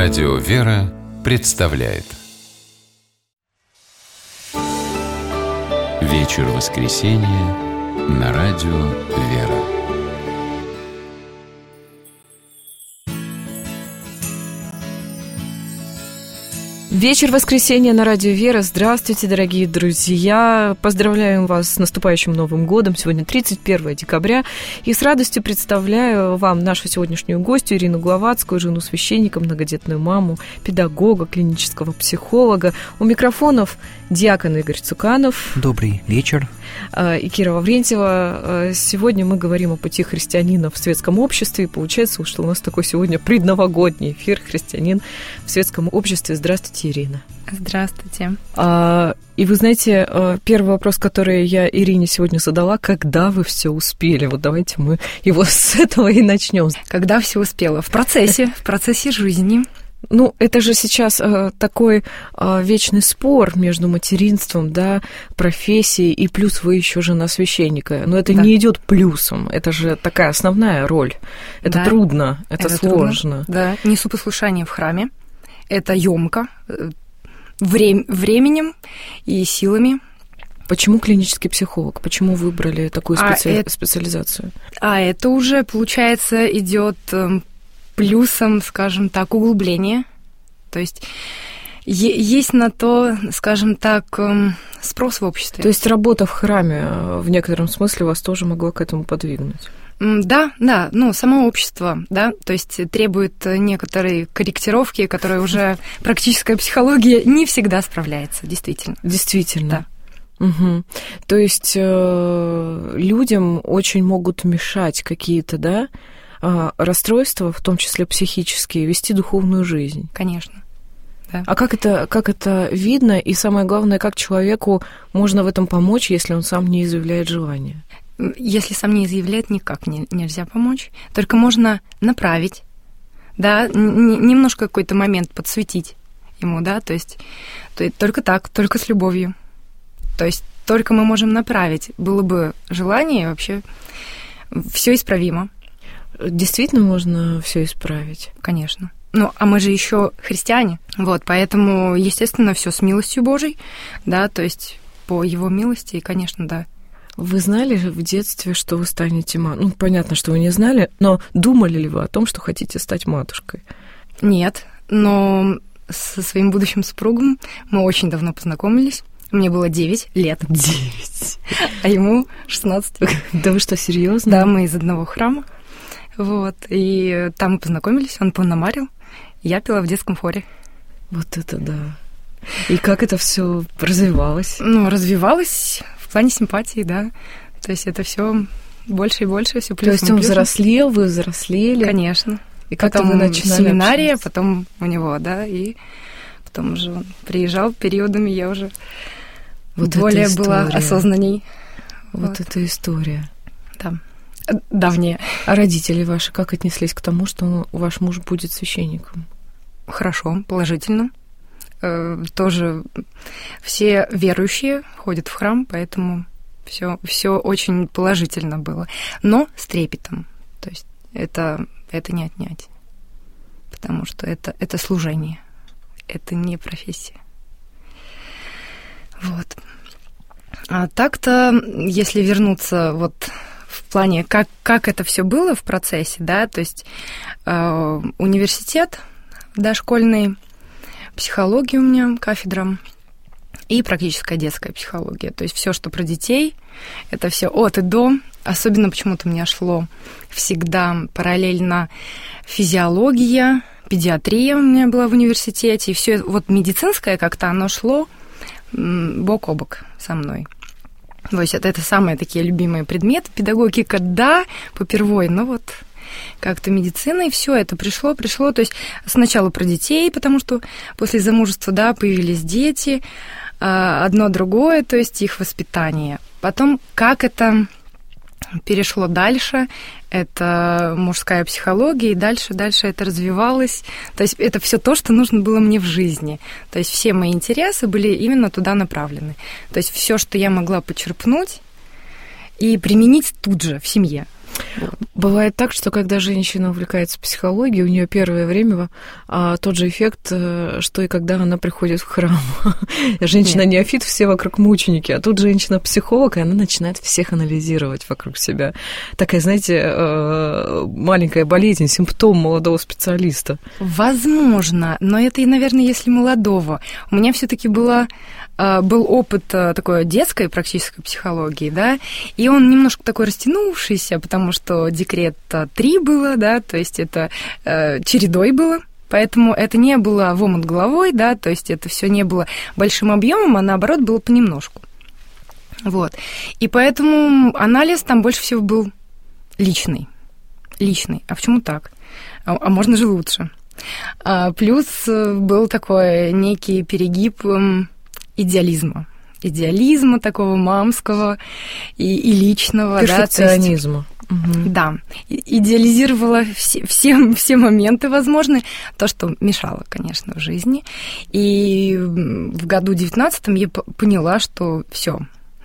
Радио «Вера» представляет Вечер воскресенья на Радио «Вера». Вечер воскресенья на Радио «Вера». Здравствуйте, дорогие друзья! Поздравляем вас с наступающим Новым годом. Сегодня 31 декабря. И с радостью представляю вам нашу сегодняшнюю гостью Ирину Гловацкую, жену священника, многодетную маму, педагога, клинического психолога. У микрофонов диакон Игорь Цуканов. Добрый вечер. И Кира Ваврентьева. Сегодня мы говорим о пути христианина в светском обществе. И получается, что у нас такой сегодня предновогодний эфир «Христианин в светском обществе». Здравствуйте, Ирина. Здравствуйте. И вы знаете, первый вопрос, который я Ирине сегодня задала: когда вы все успели? Вот давайте мы его с этого и начнем. Когда все успела? В процессе жизни. Ну, это же сейчас такой вечный спор между материнством, да, профессией, и плюс вы еще жена священника. Но это не идет плюсом, это же такая основная роль. Это трудно, это сложно. Трудно. Да, несу послушание в храме. Это ёмко, временем и силами. Почему клинический психолог? Почему выбрали такую специализацию? Это уже, получается, идет плюсом, скажем так, углубление. То есть есть на то, скажем так, спрос в обществе. То есть работа в храме в некотором смысле вас тоже могла к этому подвигнуть? Да, ну, само общество, да, то есть требует некоторые корректировки, которые уже практическая психология не всегда справляется, действительно. Действительно. Да. Угу. То есть людям очень могут мешать какие-то, да, расстройства, в том числе психические, вести духовную жизнь. Конечно. Да. А как это видно, и самое главное, как человеку можно в этом помочь, если он сам не изъявляет желания? Если сам не изъявляет, никак нельзя помочь. Только можно направить, да, немножко какой-то момент подсветить ему, да, то есть только так, только с любовью. То есть только мы можем направить. Было бы желание, вообще все исправимо. Действительно можно все исправить? Конечно. Ну, а мы же еще христиане, вот, поэтому, естественно, все с милостью Божией, да, то есть по Его милости, и, конечно, да. Вы знали в детстве, что вы станете матушкой? Ну, понятно, что вы не знали, но думали ли вы о том, что хотите стать матушкой? Нет, но со своим будущим супругом мы очень давно познакомились. Мне было 9 лет. 9? А ему 16. Да вы что, серьезно? Да, мы из одного храма. Вот, и там мы познакомились, он пономарил, я пела в детском хоре. Вот это да. И как это все развивалось? Ну, развивалось в плане симпатии, да. То есть это все больше и больше, все плюс. То есть он взрослел, вы взрослели? Конечно. И как вы начинали семинария, общаться? потом у него, да, и потом уже он приезжал периодами, я уже более была осознанней. Вот эта история. Да. Давнее. А родители ваши как отнеслись к тому, что ваш муж будет священником? Хорошо, положительно. Тоже все верующие ходят в храм, поэтому все очень положительно было. Но с трепетом. То есть это не отнять. Потому что это служение. Это не профессия. Вот. А так-то, если вернуться вот в плане, как это все было в процессе, да, то есть университет дошкольный, психология у меня, кафедра, и практическая детская психология. То есть все, что про детей, это все от и до. Особенно почему-то у меня шло всегда параллельно физиология, педиатрия у меня была в университете, и все вот медицинское как-то оно шло бок о бок со мной. То есть это самые такие любимые предметы. Педагогика, да, попервой, но вот как-то медицина, и все это пришло. То есть сначала про детей, потому что после замужества, да, появились дети, одно другое, то есть их воспитание. Потом, как это перешло дальше, это мужская психология, и дальше это развивалось. То есть это все то, что нужно было мне в жизни. То есть все мои интересы были именно туда направлены. То есть все, что я могла почерпнуть и применить тут же, в семье. Бывает так, что когда женщина увлекается психологией, у нее первое время тот же эффект, что и когда она приходит в храм. Женщина-неофит, все вокруг мученики, а тут женщина-психолог, и она начинает всех анализировать вокруг себя. Такая, знаете, маленькая болезнь, симптом молодого специалиста. Возможно, но это, наверное, если молодого. У меня все-таки был опыт такой детской практической психологии, да, и он немножко такой растянувшийся, потому что декрет 3 было, да, то есть это чередой было, поэтому это не было в омут головой, да, то есть это все не было большим объемом, а наоборот было понемножку. Вот. И поэтому анализ там больше всего был личный. А почему так? А можно же лучше. Плюс был такой некий перегиб идеализма такого мамского и личного. Перфекционизма. Да, идеализировала все моменты возможные, то, что мешало, конечно, в жизни. И в году 19-м я поняла, что все,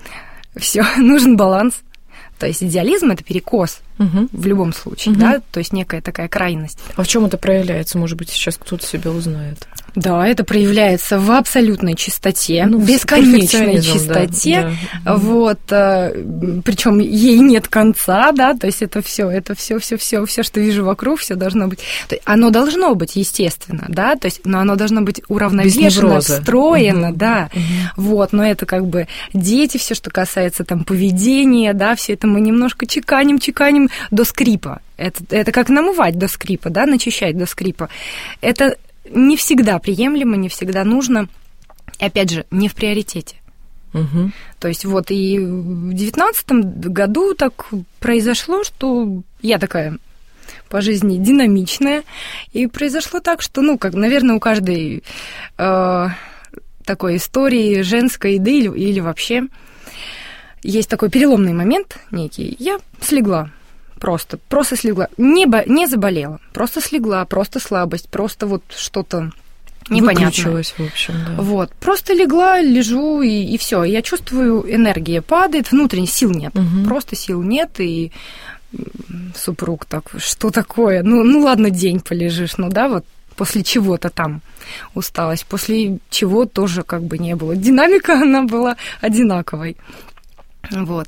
нужен баланс. То есть идеализм – это перекос в любом случае, да, то есть некая такая крайность. А в чем это проявляется? Может быть, сейчас кто-то себя узнает? Да, это проявляется в абсолютной чистоте, бесконечной чистоте, да. Вот, причем ей нет конца, да, то есть это все, что вижу вокруг, все должно быть, то есть оно должно быть, естественно, да, то есть, но оно должно быть уравновешено, встроено, да, вот, но это как бы дети, все, что касается там поведения, да, все это мы немножко чеканим до скрипа, это как намывать до скрипа, да, начищать до скрипа, это не всегда приемлемо, не всегда нужно. И опять же, не в приоритете. То есть вот и в 19-м году так произошло, что я такая по жизни динамичная, и произошло так, что, наверное, у каждой такой истории женской, да или вообще, есть такой переломный момент некий. Я слегла. Просто слегла. Не заболела, просто слегла, просто слабость, просто вот что-то непонятное. Выключилась, в общем, да. Вот, просто лежу, и все. Я чувствую, энергия падает, внутренне сил нет. Просто сил нет, и супруг так, что такое? Ну ладно, день полежишь, вот после чего-то там усталость, после чего тоже как бы не было. Динамика, она была одинаковой. Вот.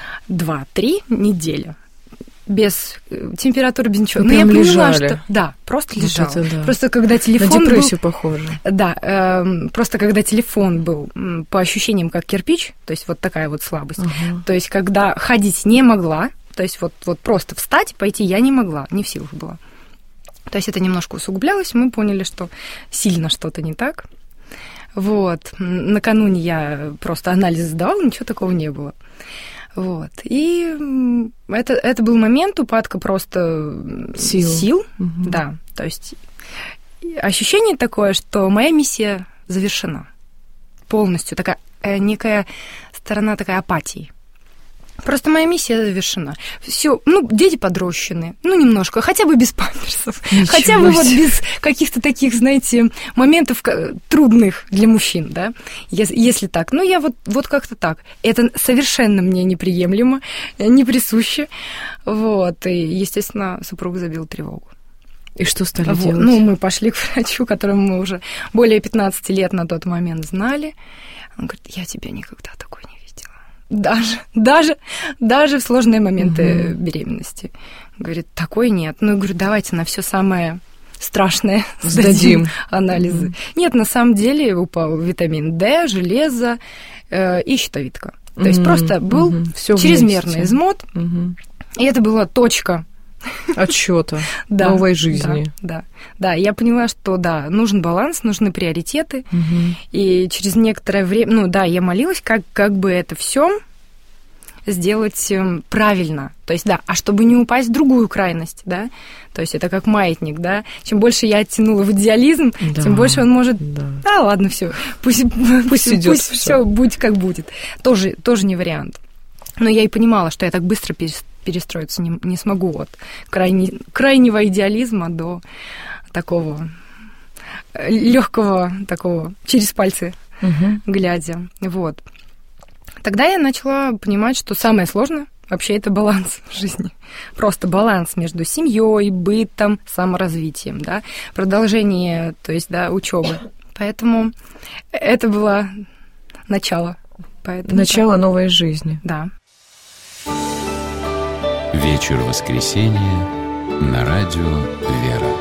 2-3 недели. Без температуры, без ничего. Но я поняла, что... Да, просто лежала. Да. Просто когда телефон на депрессию похоже. Да, просто когда телефон был по ощущениям как кирпич, то есть вот такая вот слабость. То есть когда ходить не могла, то есть вот просто встать, пойти я не могла, не в силах была. То есть это немножко усугублялось, мы поняли, что сильно что-то не так. Вот. Накануне я просто анализ сдавала, ничего такого не было. Вот. И это был момент упадка просто сил. Да. То есть ощущение такое, что моя миссия завершена. Полностью. Такая некая сторона такой апатии. Просто моя миссия завершена. Все, дети подрощены, немножко, хотя бы без памперсов, хотя бы вот без каких-то таких, знаете, моментов трудных для мужчин, да, если так. Я вот как-то так. Это совершенно мне неприемлемо, не присуще. Вот, и, естественно, супруг забил тревогу. И что стали делать? Мы пошли к врачу, которому мы уже более 15 лет на тот момент знали. Он говорит, я тебя никогда такой не видела. Даже в сложные моменты беременности. Говорит, такой нет. Я говорю, давайте на все самое страшное сдадим анализы. Нет, на самом деле упал витамин D, железо и щитовидка. То есть просто был чрезмерный измот. И это была точка отсчета новой жизни. Да, я поняла, что нужен баланс, нужны приоритеты. И через некоторое время, я молилась, как бы это все сделать правильно. То есть, а чтобы не упасть в другую крайность, да, то есть это как маятник, да, чем больше я оттянула в идеализм, тем больше он может, ладно, все, пусть идет, все будет как будет. Тоже не вариант. Но я и понимала, что я так быстро перестроиться не смогу от крайнего идеализма до такого легкого, такого через пальцы глядя. Вот. Тогда я начала понимать, что самое сложное Вообще это баланс в жизни. Просто баланс между семьей, бытом, саморазвитием, да, продолжение, то есть, да, учебы. Поэтому это было начало. Начало новой жизни. Да. Вечер воскресенья на радио «Вера».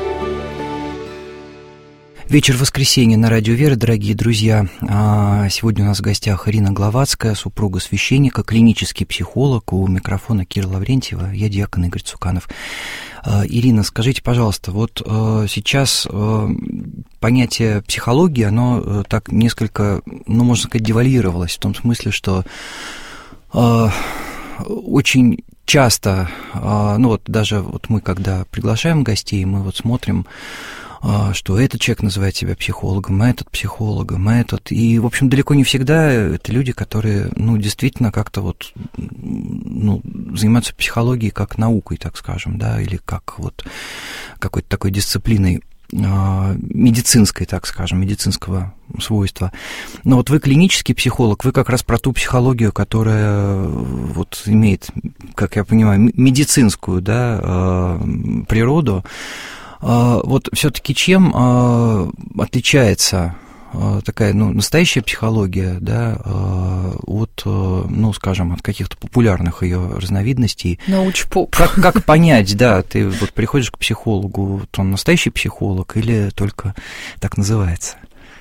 Вечер воскресенья на радио «Вера», дорогие друзья. Сегодня у нас в гостях Ирина Гловацкая, супруга священника, клинический психолог. У микрофона Кира Лаврентьева, я диакон Игорь Цуканов. Ирина, скажите, пожалуйста, вот сейчас понятие психологии, оно так несколько, можно сказать, девальвировалось, в том смысле, что очень часто, даже мы, когда приглашаем гостей, мы вот смотрим, что этот человек называет себя психологом, этот психологом, этот. И, в общем, далеко не всегда это люди, которые, действительно как-то занимаются психологией как наукой, так скажем, да, или как какой-то такой дисциплиной медицинской, так скажем, медицинского свойства. Но вот вы клинический психолог, вы как раз про ту психологию, которая имеет, как я понимаю, медицинскую, да, природу. Вот все-таки чем отличается такая, настоящая психология, да, от, скажем, от каких-то популярных ее разновидностей? Научпоп. Как понять, да, ты вот приходишь к психологу, он настоящий психолог или только так называется?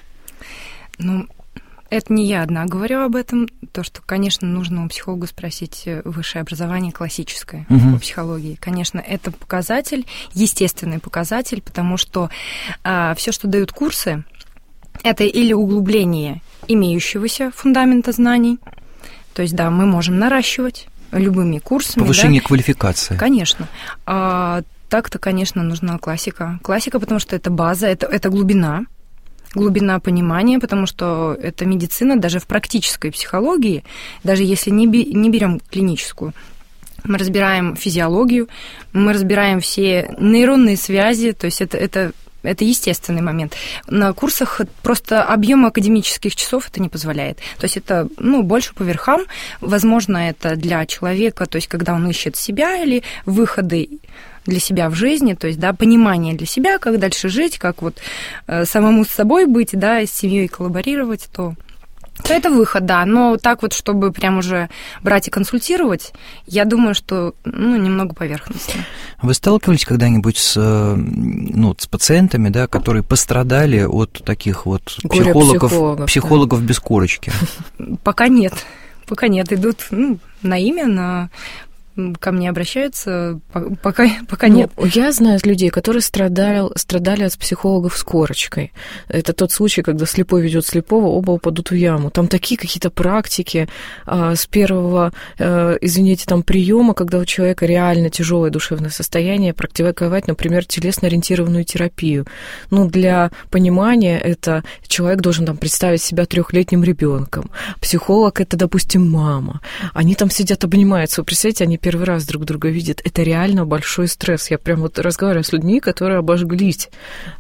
Это не я одна говорю об этом. То, что, конечно, нужно у психолога спросить высшее образование классическое по психологии. Конечно, это показатель, естественный показатель, потому что все, что дают курсы, это или углубление имеющегося фундамента знаний. То есть, да, мы можем наращивать любыми курсами. Повышение квалификации. Конечно. Так-то, конечно, нужна классика. Классика, потому что это база, это глубина понимания, потому что это медицина даже в практической психологии, даже если не берем клиническую. Мы разбираем физиологию, мы разбираем все нейронные связи, то есть это естественный момент. На курсах просто объем академических часов это не позволяет. То есть это, больше по верхам. Возможно, это для человека, то есть когда он ищет себя или выходы для себя в жизни, то есть, да, понимание для себя, как дальше жить, как самому с собой быть, да, с семьей коллаборировать, то это выход, да. Но так чтобы прям уже брать и консультировать, я думаю, что, немного поверхностно. Вы сталкивались когда-нибудь с пациентами, да, которые пострадали от таких психологов без корочки? Пока нет. Идут на имя, ко мне обращаются, пока нет. Я знаю людей, которые страдали от психологов с корочкой. Это тот случай, когда слепой ведет слепого, оба упадут в яму. Там такие какие-то практики с первого, приема, когда у человека реально тяжелое душевное состояние, практиковать, например, телесно-ориентированную терапию. Для понимания это человек должен представить себя 3-летним ребенком. Психолог это, допустим, мама. Они там сидят, обнимаются. Вы представляете, они первый раз друг друга видят. Это реально большой стресс. Я прям разговариваю с людьми, которые обожглись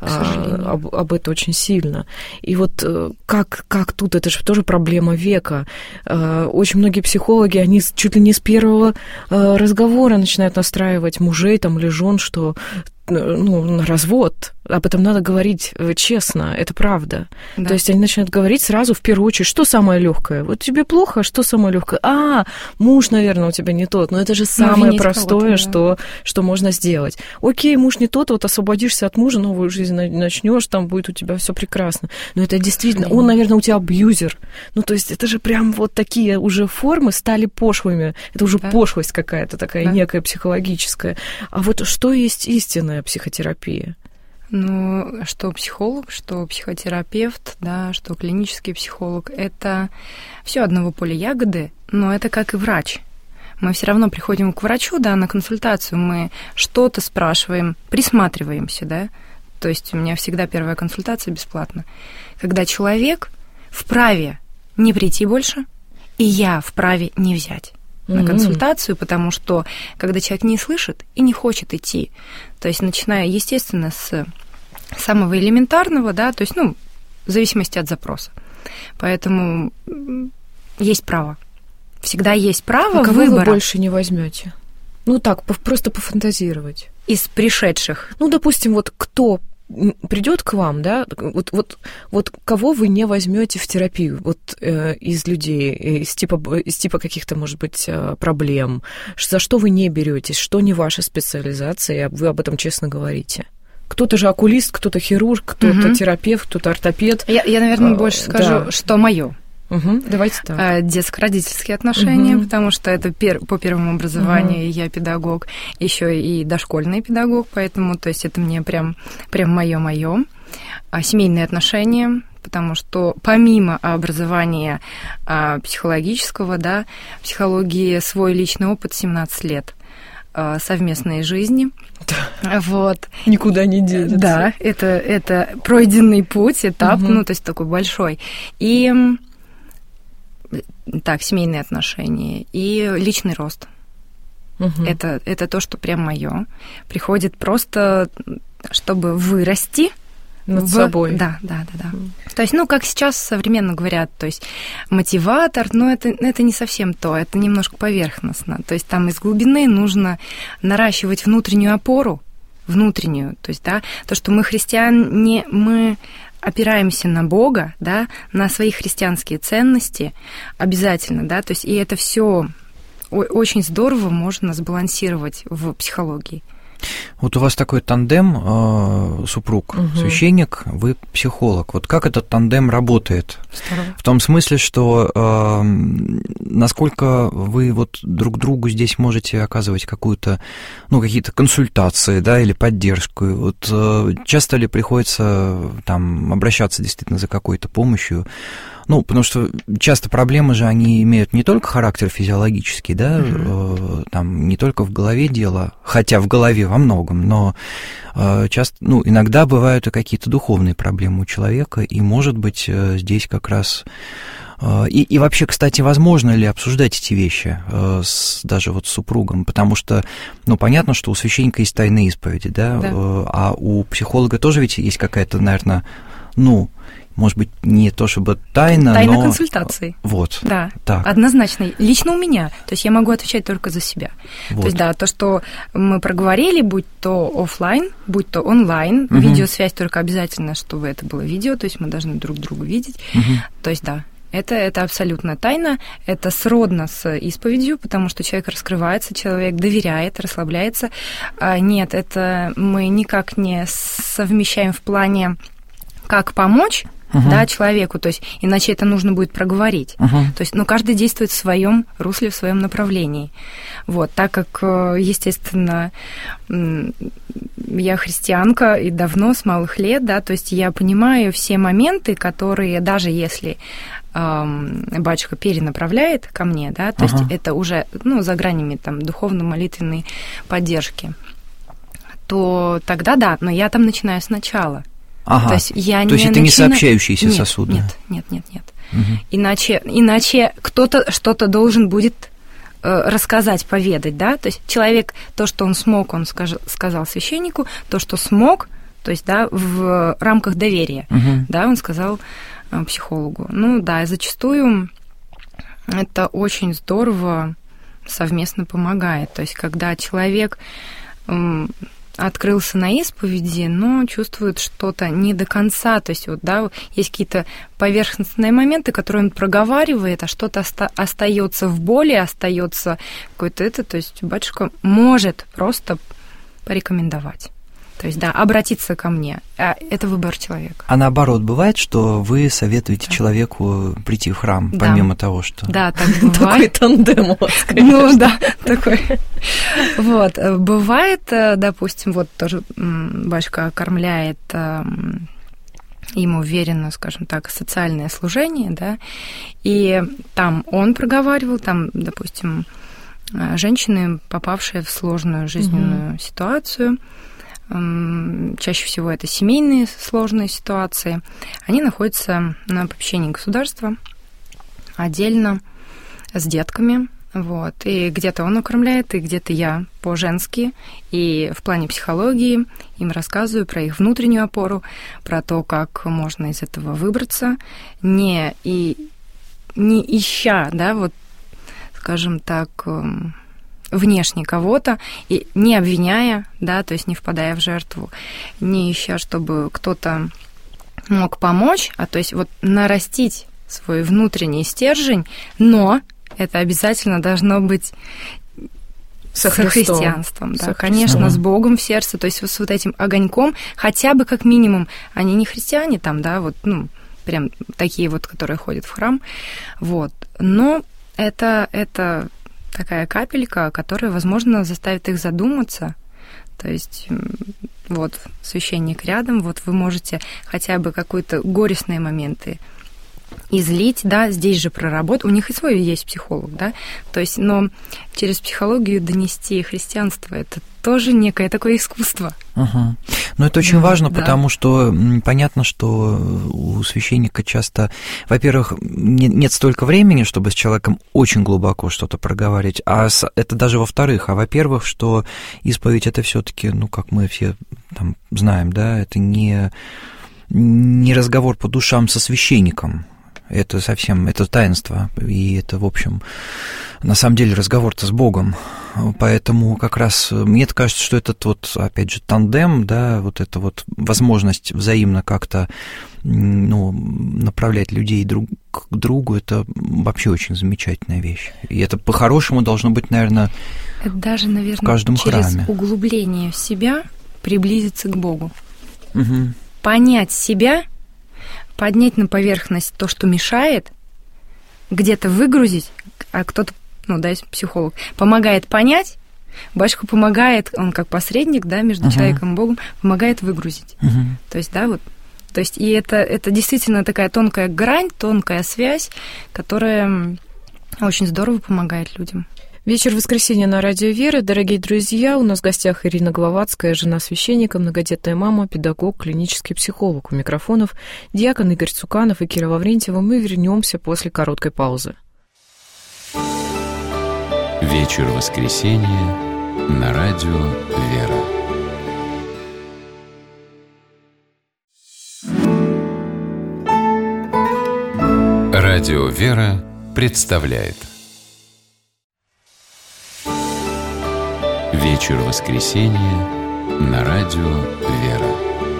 об это очень сильно. И как тут, это же тоже проблема века. Очень многие психологи, они чуть ли не с первого разговора начинают настраивать мужей или жен, что на развод. Об этом надо говорить честно, это правда. Да. То есть они начинают говорить сразу в первую очередь, что самое легкое. Вот тебе плохо, что самое легкое? Муж, наверное, у тебя не тот. Но это же самое простое, да. что можно сделать. Окей, муж не тот, освободишься от мужа, новую жизнь начнешь, там будет у тебя все прекрасно. Но это действительно, он, наверное, у тебя абьюзер. То есть это же прям такие уже формы стали пошлыми. Это уже пошлость какая-то такая некая психологическая. А что есть истинная психотерапия? Что психолог, что психотерапевт, да, что клинический психолог, это все одного поля ягоды, но это как и врач. Мы все равно приходим к врачу, да, на консультацию, мы что-то спрашиваем, присматриваемся, да. То есть у меня всегда первая консультация бесплатна. Когда человек вправе не прийти больше, и я вправе не взять на консультацию, потому что когда человек не слышит и не хочет идти, то есть начиная, естественно, с самого элементарного, да, то есть, в зависимости от запроса. Поэтому есть право. всегда есть право а кого выбора. вы больше не возьмете? Ну так, просто пофантазировать. Из пришедших. Ну, допустим, вот кто придет к вам, да, вот кого вы не возьмете в терапию, вот из людей, из типа каких-то, может быть, проблем, за что вы не беретесь, что не ваша специализация, вы об этом честно говорите. Кто-то же окулист, кто-то хирург, кто-то терапевт, кто-то ортопед. Я, наверное, больше скажу, да. что мое. Давайте так. Детско-родительские отношения, потому что это по первому образованию я педагог, еще и дошкольный педагог, поэтому, то есть это мне прям моё. Семейные отношения, потому что помимо образования психологического, да, психологии свой личный опыт 17 лет совместной жизни. Да. Вот. Никуда не денется. Да, это пройденный путь, этап, ну, то есть такой большой. И так, семейные отношения и личный рост. Это то, что прям моё. Приходит просто, чтобы вырасти над собой. Да. То есть, ну, как сейчас современно говорят, то есть мотиватор, но это не совсем то, это немножко поверхностно. То есть там из глубины нужно наращивать внутреннюю опору, то есть, да, то, что мы христиане, мы опираемся на Бога, да, на свои христианские ценности обязательно, да, то есть и это все очень здорово можно сбалансировать в психологии. Вот у вас такой тандем, супруг священник, вы психолог. Вот как этот тандем работает? Здорово. В том смысле, что насколько вы вот друг другу здесь можете оказывать какую-то, ну, какие-то консультации, да, или поддержку. Вот часто ли приходится там обращаться действительно за какой-то помощью? Ну, потому что часто проблемы же, они имеют не только характер физиологический, да, там не только в голове дело, хотя в голове во многом, но часто, ну, иногда бывают и какие-то духовные проблемы у человека, и, может быть, здесь как раз... И вообще, кстати, возможно ли обсуждать эти вещи даже вот с супругом? Потому что, ну, понятно, что у священника есть тайные исповеди, да? А у психолога тоже ведь есть какая-то, наверное, ну... Может быть, не то чтобы тайна, но... консультации. Вот. Да, так. Однозначно. Лично у меня. То есть я могу отвечать только за себя. Вот. То есть, да, то, что мы проговорили, будь то офлайн, будь то онлайн, видеосвязь только обязательно, чтобы это было видео, то есть мы должны друг друга видеть. То есть, да, это абсолютно тайна, это сродно с исповедью, потому что человек раскрывается, человек доверяет, расслабляется. Нет, это мы никак не совмещаем в плане, как помочь, да, человеку, то есть иначе это нужно будет проговорить. То есть, ну, каждый действует в своем русле, в своем направлении. Вот, так как, естественно, я христианка и давно, с малых лет, да, то есть я понимаю все моменты, которые, даже если батюшка перенаправляет ко мне, да, то есть это уже, ну, за гранями там духовно-молитвенной поддержки, то тогда да, но я там начинаю сначала. То есть это не сообщающиеся сосуды? Нет. Иначе кто-то что-то должен будет рассказать, поведать, да, то есть человек, то, что он смог, он сказал священнику, то, что смог, то есть, да, в рамках доверия, да, он сказал психологу. Ну, да, и зачастую это очень здорово совместно помогает, то есть когда человек... открылся на исповеди, но чувствует что-то не до конца. То есть, вот, да, есть какие-то поверхностные моменты, которые он проговаривает, а что-то остается в боли, остается какое-то это. То есть батюшка может просто порекомендовать. То есть, да, обратиться ко мне. Это выбор человека. А наоборот, бывает, что вы советуете человеку прийти в храм, помимо того, что... Да, так бывает. Такой тандем у вас, конечно. Ну, да, такой. Вот, бывает, допустим, вот тоже батюшка окормляет ему верено, скажем так, социальное служение, да, и там он проговаривал, там, допустим, женщины, попавшие в сложную жизненную ситуацию, чаще всего это семейные сложные ситуации, они находятся на попечении государства отдельно с детками, вот, и где-то он окормляет, и где-то я по-женски, и в плане психологии им рассказываю про их внутреннюю опору, про то, как можно из этого выбраться, не ища, да, вот, скажем так, внешне кого-то, и не обвиняя, да, то есть не впадая в жертву, не ища, чтобы кто-то мог помочь, а то есть вот нарастить свой внутренний стержень, но это обязательно должно быть с христианством, да, конечно, с Богом в сердце, то есть с вот этим огоньком, хотя бы как минимум, они не христиане там, да, вот, ну, прям такие вот, которые ходят в храм, вот, но это такая капелька, которая, возможно, заставит их задуматься, то есть вот священник рядом, вот вы можете хотя бы какие-то горестные моменты излить, да, здесь же проработать. У них и свой есть психолог, да, то есть, но через психологию донести христианство, это тоже некое такое искусство. Угу. Но это очень важно, потому что понятно, что у священника часто, во-первых, нет столько времени, чтобы с человеком очень глубоко что-то проговаривать, а это даже во-вторых, а во-первых, что исповедь это все-таки, ну, как мы все там знаем, да, это не разговор по душам со священником. Это совсем, это таинство, и это, в общем, на самом деле разговор-то с Богом. Поэтому как раз мне кажется, что этот вот, опять же, тандем, да, вот эта вот возможность взаимно как-то, ну, направлять людей друг к другу, это вообще очень замечательная вещь. И это по-хорошему должно быть, наверное, это даже, наверное, в каждом через храме. углубление в себя приблизиться к Богу. Угу. Понять себя, поднять на поверхность то, что мешает, где-то выгрузить, а кто-то, ну, да, психолог, помогает понять, батюшка помогает, он как посредник, да, между человеком и Богом, помогает выгрузить. То есть, да, вот, то есть, и это действительно такая тонкая грань, тонкая связь, которая очень здорово помогает людям. Вечер воскресенья на радио Вера. Дорогие друзья, у нас в гостях Ирина Гловацкая, жена священника, многодетная мама, педагог, клинический психолог. У микрофонов диакон Игорь Цуканов и Кира Лаврентьева. Мы вернемся после короткой паузы. Вечер воскресенья на радио Вера. Радио Вера представляет Вечер воскресенья на радио Вера.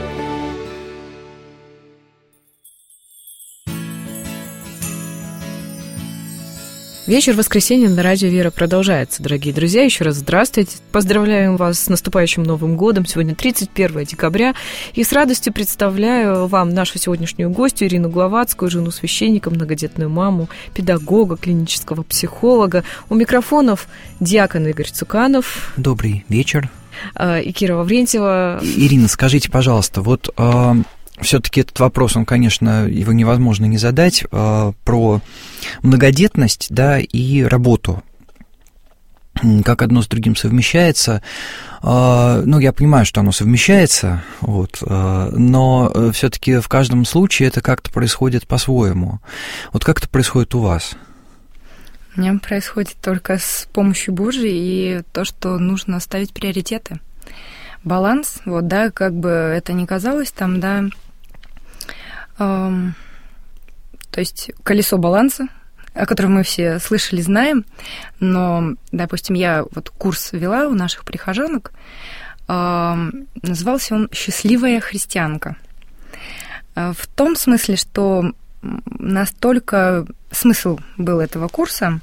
Вечер воскресенья на радио Вера продолжается, дорогие друзья. Еще раз здравствуйте. Поздравляем вас с наступающим Новым годом. Сегодня 31 декабря. И с радостью представляю вам нашу сегодняшнюю гостью Ирину Гловацкую, жену священника, многодетную маму, педагога, клинического психолога. У микрофонов диакон Игорь Цуканов. Добрый вечер. И Кира Лаврентьева. Ирина, скажите, пожалуйста, вот все-таки этот вопрос, он, конечно, его невозможно не задать, про многодетность, да, и работу. Как одно с другим совмещается. Ну, я понимаю, что оно совмещается, вот, но все-таки в каждом случае это как-то происходит по-своему. Вот как это происходит у вас? У меня происходит только с помощью Божией и то, что нужно ставить приоритеты. Баланс, вот, да, как бы это ни казалось, там, да, то есть колесо баланса, о котором мы все слышали, знаем, но, допустим, я вот курс вела у наших прихожанок, назывался он «Счастливая христианка». В том смысле, что настолько смысл был этого курса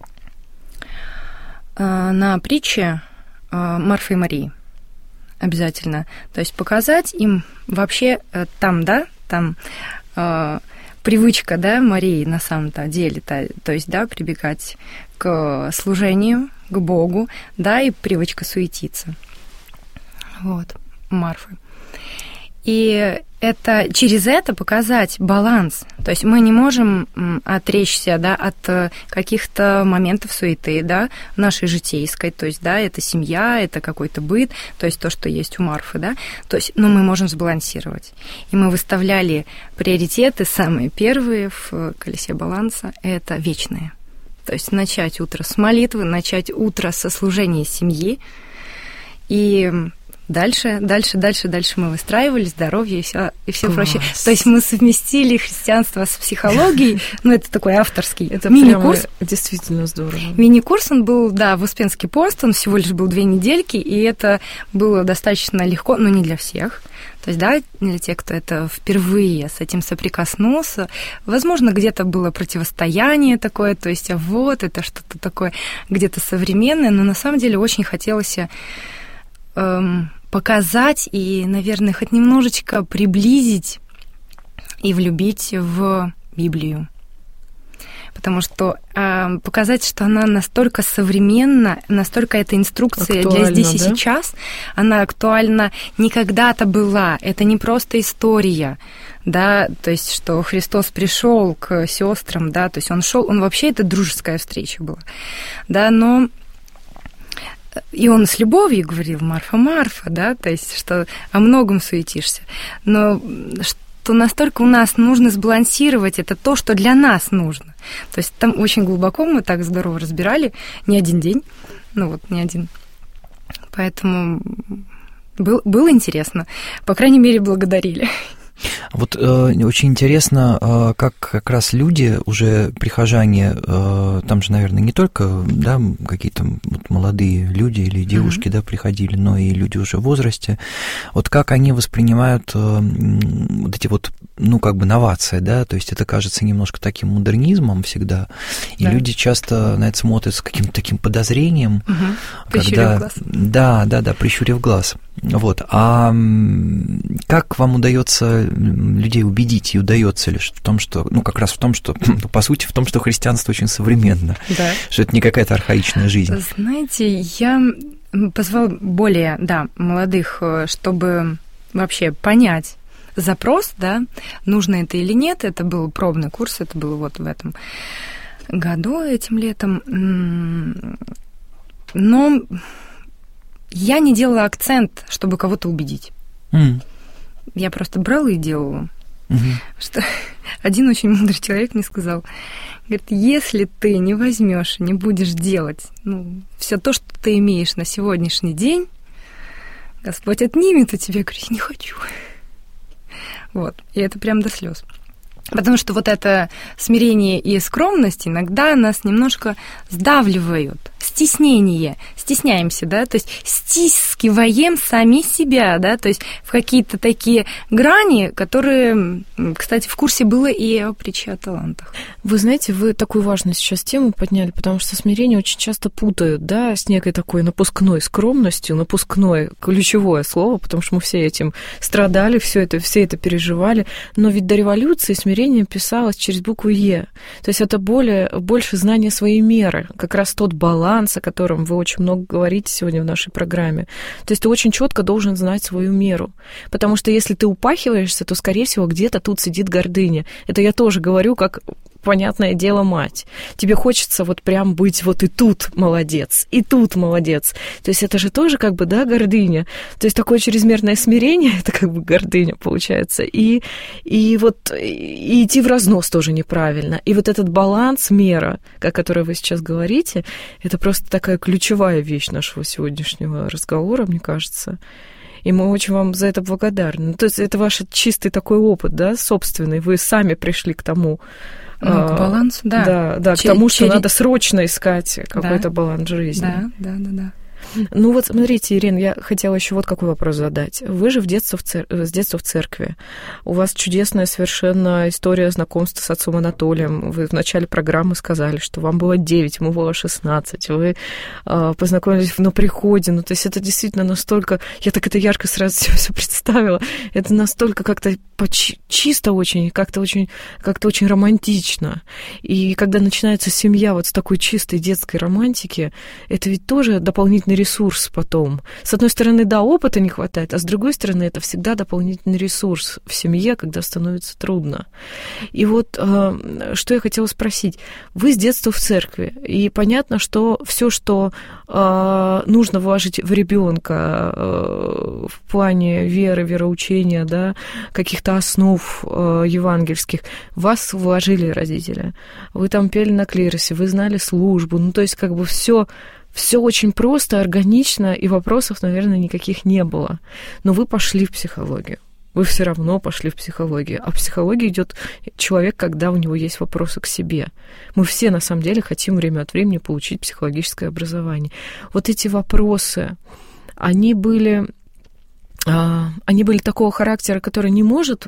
на притче Марфы и Марии. Обязательно. То есть показать им вообще там, да, там привычка, да, Марии на самом-то деле, то есть, да, прибегать к служению, к Богу, да, и привычка суетиться. Вот, Марфы. И это, через это показать баланс. То есть мы не можем отречься, да, от каких-то моментов суеты, да, нашей житейской, то есть, да, это семья, это какой-то быт, то есть то, что есть у Марфы, да, то есть, но мы можем сбалансировать. И мы выставляли приоритеты, самые первые в колесе баланса, это вечные. То есть начать утро с молитвы, начать утро со служения семьи и Дальше мы выстраивали здоровье и все прочее. То есть мы совместили христианство с психологией. Это такой авторский мини-курс. Действительно здорово. Мини-курс, он был, в Успенский пост, он всего лишь был 2 недельки, и это было достаточно легко, но не для всех. То есть, для тех, кто это впервые с этим соприкоснулся, возможно, где-то было противостояние такое, то есть, это что-то такое где-то современное, но на самом деле очень хотелось показать и, наверное, хоть немножечко приблизить и влюбить в Библию. Потому что показать, что она настолько современна, настолько эта инструкция актуальна, для здесь и сейчас, она актуальна не когда-то была, это не просто история, то есть, что Христос пришел к сестрам, то есть он шел, он вообще это дружеская встреча была, но и он с любовью говорил: Марфа, то есть, что о многом суетишься, но что настолько у нас нужно сбалансировать это то, что для нас нужно. То есть там очень глубоко мы так здорово разбирали, не один день, не один. Поэтому было интересно, по крайней мере, благодарили. Очень интересно, как раз люди, уже прихожане, там же, наверное, не только какие-то молодые люди или девушки приходили, но и люди уже в возрасте, как они воспринимают эти новации, то есть это кажется немножко таким модернизмом всегда, и люди часто на это смотрят с каким-то таким подозрением, прищурив глаз. Да, прищурив глаз. А как вам удается людей убедить, и удается ли в том, что, как раз в том, что, по сути, в том, что христианство очень современно, что это не какая-то архаичная жизнь? Знаете, я позвала более, молодых, чтобы вообще понять запрос, нужно это или нет. Это был пробный курс, это было в этом году, этим летом. Но я не делала акцент, чтобы кого-то убедить. Я просто брала и делала. Что один очень мудрый человек мне сказал, говорит: если ты не возьмешь, не будешь делать все то, что ты имеешь на сегодняшний день, Господь отнимет у тебя. Я говорю: я не хочу. И это прям до слез. Потому что это смирение и скромность иногда нас немножко сдавливают. Стесняемся, то есть стискиваем сами себя, то есть в какие-то такие грани, которые, кстати, в курсе было и о притче о талантах. Вы знаете, вы такую важную сейчас тему подняли, потому что смирение очень часто путают, с некой такой напускной скромностью, напускное ключевое слово, потому что мы все этим страдали, все это переживали, но ведь до революции смирение писалось через букву «Е», то есть это больше знания своей меры, как раз тот баланс, о котором вы очень много говорите сегодня в нашей программе. То есть ты очень четко должен знать свою меру. Потому что если ты упахиваешься, то, скорее всего, где-то тут сидит гордыня. Это я тоже говорю как понятное дело, мать. Тебе хочется прям быть и тут молодец, и тут молодец. То есть это же тоже гордыня. То есть такое чрезмерное смирение, это гордыня получается. И идти в разнос тоже неправильно. И этот баланс, мера, о которой вы сейчас говорите, это просто такая ключевая вещь нашего сегодняшнего разговора, мне кажется. И мы очень вам за это благодарны. То есть это ваш чистый такой опыт, собственный. Вы сами пришли к тому, к балансу, к тому, что надо срочно искать какой-то баланс жизни. Да. Смотрите, Ирина, я хотела еще какой вопрос задать. Вы же с детства в церкви. У вас чудесная совершенно история знакомства с отцом Анатолием. Вы в начале программы сказали, что вам было 9, ему было 16. Вы познакомились на приходе. То есть это действительно настолько... Я так это ярко сразу все представила. Это настолько как-то чисто очень, как-то очень романтично. И когда начинается семья с такой чистой детской романтики, это ведь тоже дополнительный ресурс потом. С одной стороны, опыта не хватает, а с другой стороны, это всегда дополнительный ресурс в семье, когда становится трудно. И что я хотела спросить. Вы с детства в церкви, и понятно, что все, что нужно вложить в ребенка в плане веры, вероучения, каких-то основ евангельских, вас вложили родители. Вы там пели на клиросе, вы знали службу, то есть все все очень просто, органично, и вопросов, наверное, никаких не было. Но вы пошли в психологию. Вы все равно пошли в психологию. А в психологию идет человек, когда у него есть вопросы к себе. Мы все, на самом деле, хотим время от времени получить психологическое образование. Вот эти вопросы, они были такого характера, который не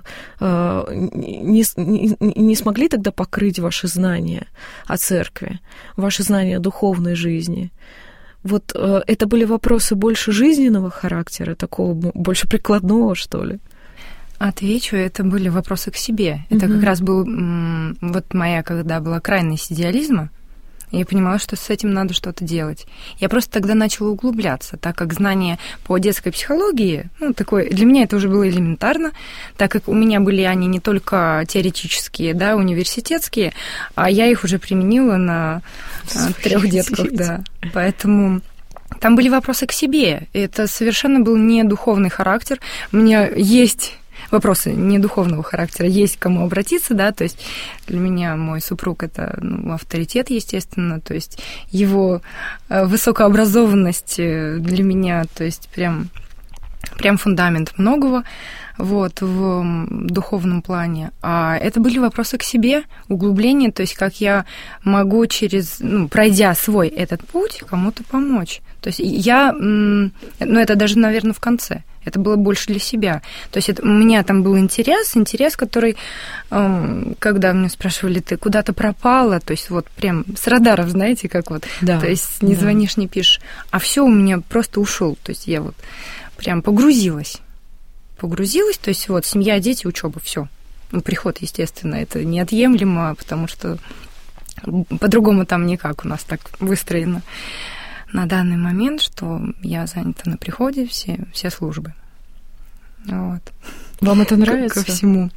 смогли тогда покрыть ваши знания о церкви, ваши знания о духовной жизни. Вот это были вопросы больше жизненного характера, такого больше прикладного, что ли? Отвечу, это были вопросы к себе. Это как раз был вот моя, когда была крайность идеализма, я понимала, что с этим надо что-то делать. Я просто тогда начала углубляться, так как знания по детской психологии, такое, для меня это уже было элементарно, так как у меня были они не только теоретические, да, университетские, а я их уже применила на 3 детках, да. Поэтому там были вопросы к себе. Это совершенно был не духовный характер. У меня есть вопросы не духовного характера, есть к кому обратиться, да, то есть для меня мой супруг – это авторитет, естественно, то есть его высокообразованность для меня, то есть прям фундамент многого, вот, в духовном плане. А это были вопросы к себе, углубление, то есть как я могу пройдя свой этот путь, кому-то помочь. То есть это даже, наверное, в конце. Это было больше для себя. То есть у меня там был интерес, который, когда меня спрашивали, ты куда-то пропала, то есть вот прям с радаров, знаете, как вот, да, то есть не звонишь, не пишешь, а все у меня просто ушел. То есть я вот прям погрузилась, то есть вот семья, дети, учеба, все. Приход, естественно, это неотъемлемо, потому что по-другому там никак у нас так выстроено на данный момент, что я занята на приходе, все службы. Вот. Вам это нравится? Ко всему.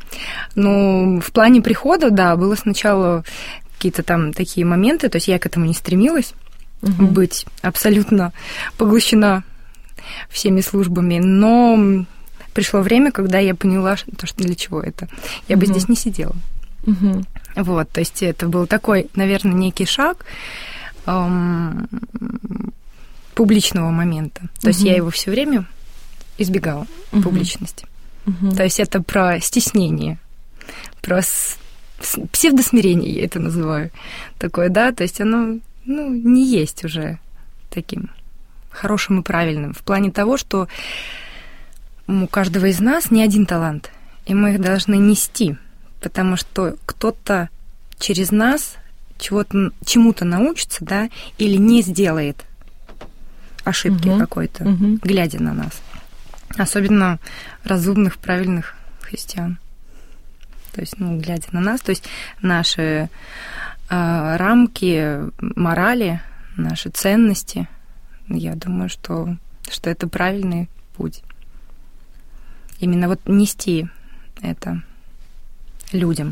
В плане прихода, да, было сначала какие-то там такие моменты, то есть я к этому не стремилась, быть абсолютно поглощена всеми службами, но пришло время, когда я поняла, что для чего это. Я бы здесь не сидела. Вот, то есть это был такой, наверное, некий шаг публичного момента. То есть я его все время избегала, публичности. То есть это про стеснение, про псевдосмирение, я это называю. Такое, да, то есть оно не есть уже таким хорошим и правильным. В плане того, что у каждого из нас не один талант, и мы их должны нести, потому что кто-то через нас чему-то научится, да, или не сделает ошибки какой-то, глядя на нас. Особенно разумных, правильных христиан. То есть, глядя на нас, то есть наши рамки морали, наши ценности, я думаю, что это правильный путь. Именно вот нести это людям.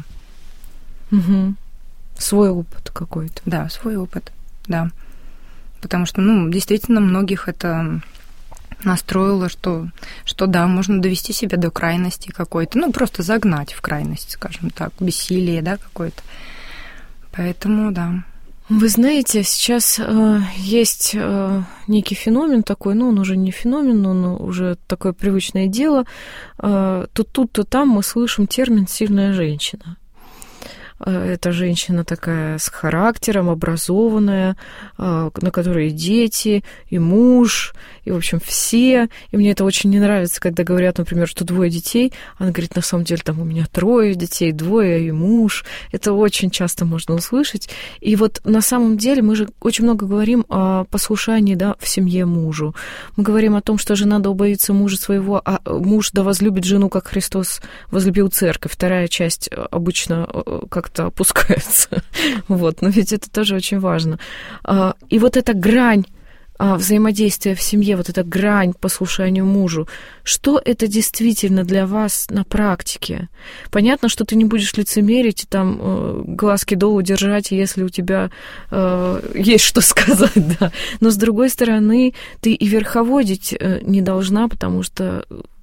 Свой опыт какой-то. Да, свой опыт, да. Потому что, действительно, многих это настроило, что да, можно довести себя до крайности какой-то, просто загнать в крайность, скажем так, бессилие, да, какое-то. Поэтому, да. Вы знаете, сейчас есть некий феномен такой, он уже не феномен, но уже такое привычное дело. То тут, то там мы слышим термин «сильная женщина». Это женщина такая с характером, образованная, на которой и дети, и муж, и, в общем, все. И мне это очень не нравится, когда говорят, например, что 2 детей. Она говорит, на самом деле, там у меня 3 детей, 2 и муж. Это очень часто можно услышать. И вот на самом деле мы же очень много говорим о послушании, да, в семье мужу. Мы говорим о том, что жена да убоится мужа своего, а муж да возлюбит жену, как Христос возлюбил церковь. Вторая часть обычно как-то опускается. Вот. Но ведь это тоже очень важно. И вот эта грань взаимодействия в семье, вот эта грань послушанию мужу, что это действительно для вас на практике? Понятно, что ты не будешь лицемерить и там глазки долу держать, если у тебя есть что сказать, да. Но с другой стороны, ты и верховодить не должна, потому что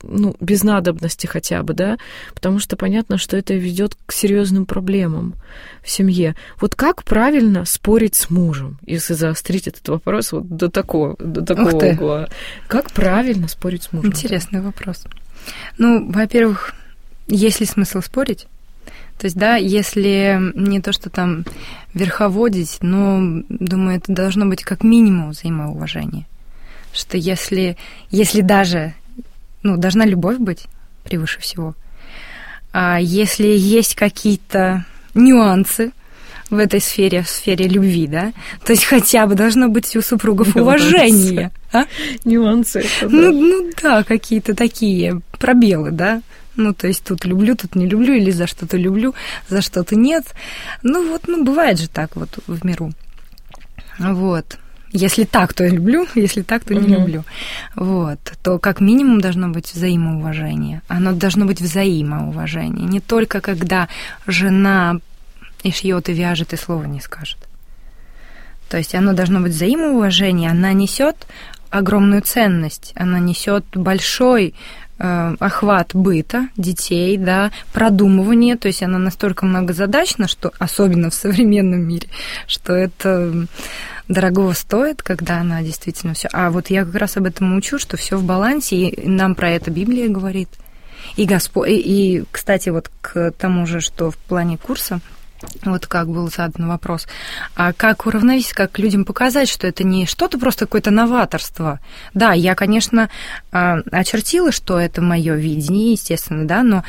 без надобности хотя бы, да, потому что понятно, что это ведет к серьезным проблемам в семье. Вот как правильно спорить с мужем, если заострить этот вопрос вот до такого угла? Как правильно спорить с мужем? Интересный вопрос. Во-первых, есть ли смысл спорить? То есть, да, если не то, что там верховодить, но, думаю, это должно быть как минимум взаимоуважение. Что если даже, должна любовь быть превыше всего, а если есть какие-то нюансы в этой сфере, в сфере любви, да, то есть хотя бы должно быть у супругов уважение. Нюансы. Да, какие-то такие пробелы, да. То есть тут люблю, тут не люблю, или за что-то люблю, за что-то нет. Бывает же так вот в миру. Вот. Если так, то я люблю, если так, то не люблю. Вот. То как минимум должно быть взаимоуважение. Оно должно быть взаимоуважение. Не только когда жена и шьет, и вяжет, и слова не скажет. То есть оно должно быть взаимоуважение. Она несет огромную ценность. Она несет большой охват быта, детей, да, продумывание, то есть она настолько многозадачна, что особенно в современном мире, что это дорогого стоит, когда она действительно все. А вот я как раз об этом учу, что все в балансе, и нам про это Библия говорит. И Господь, и, кстати, вот к тому же, что в плане курса, вот как был задан вопрос, а как уравновесить, как людям показать, что это не что-то просто какое-то новаторство. Да, я, конечно, очертила, что это мое видение, естественно, да, но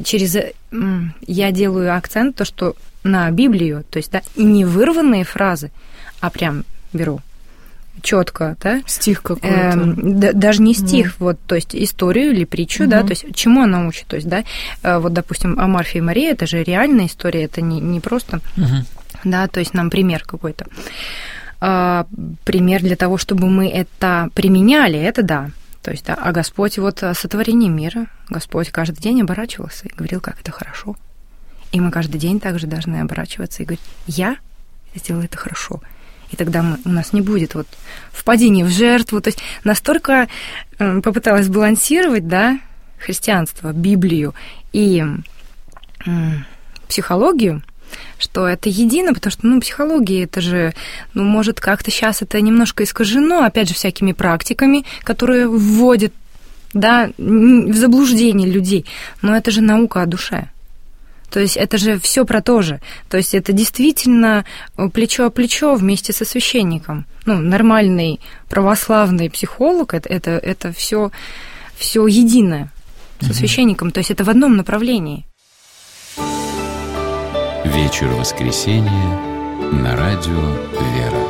я делаю акцент то, что на Библию, то есть, да, и не вырванные фразы, а прям беру четко, да? Стих какой-то. Даже не стих, вот, то есть историю или притчу, да, то есть чему она учит, то есть, да, вот, допустим, о Марфе и Марии, это же реальная история, это не просто, да, то есть нам пример какой-то. Пример для того, чтобы мы это применяли, это да. То есть, да, а Господь вот о сотворении мира, Господь каждый день оборачивался и говорил, как это хорошо. И мы каждый день также должны оборачиваться и говорить, я сделала это хорошо. И тогда у нас не будет вот впадения в жертву. То есть настолько попыталась балансировать, да, христианство, Библию и психологию, что это едино, потому что, психология, это же, может, как-то сейчас это немножко искажено, опять же, всякими практиками, которые вводят, да, в заблуждение людей, но это же наука о душе. То есть это же все про то же. То есть это действительно плечо о плечо вместе со священником. Нормальный православный психолог это все единое со священником. То есть это в одном направлении. Вечер воскресенья на радио «Вера».